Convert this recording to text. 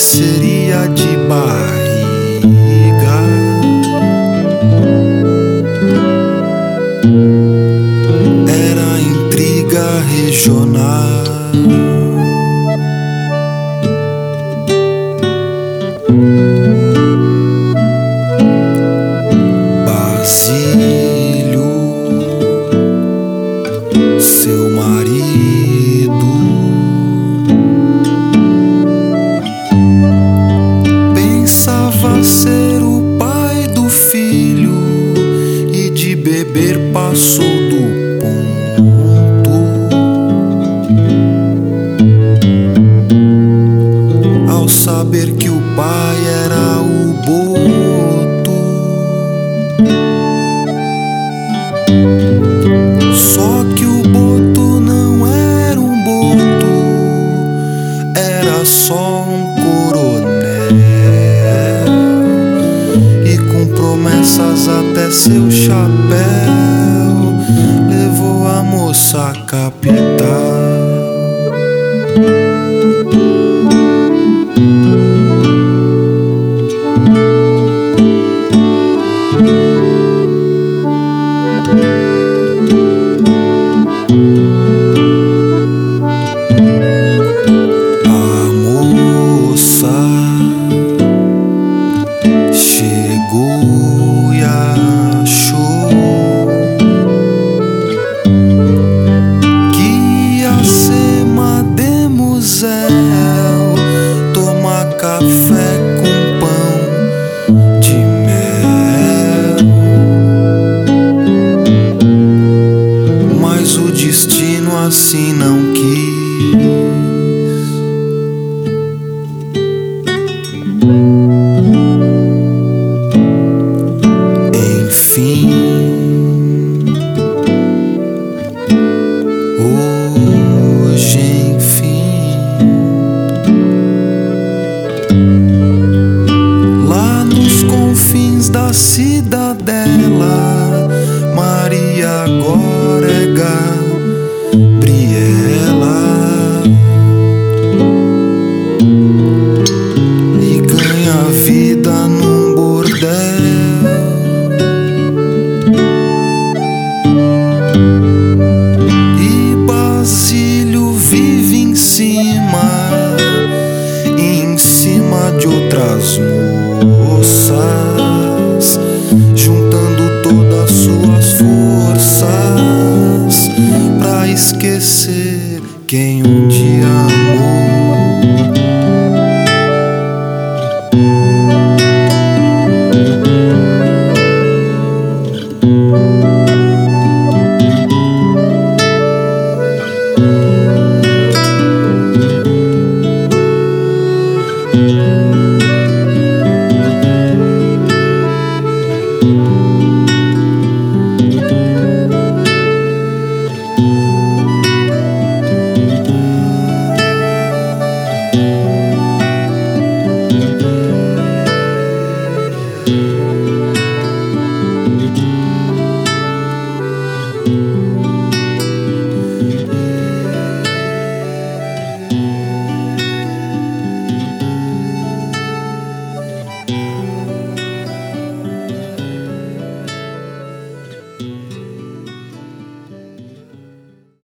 seria de barriga. Era intriga regional. Basílio, seu marido, pensava ser o pai do filho e de beber passou do ponto. Ao saber que o pai era o boto, só que o boto não era um boto, era só um coronel, e com promessas até seu chapéu levou a moça à capital. Chegou e achou que ia ser mademoiselle, tomar café com pão de mel. Mas o destino assim não quis. Enfim, hoje enfim, lá nos confins da cidadela, Maria agora é Gabriela e ganha vida num bordel. E Basílio vive em cima de outras moças, juntando todas suas forças pra esquecer quem um dia amou.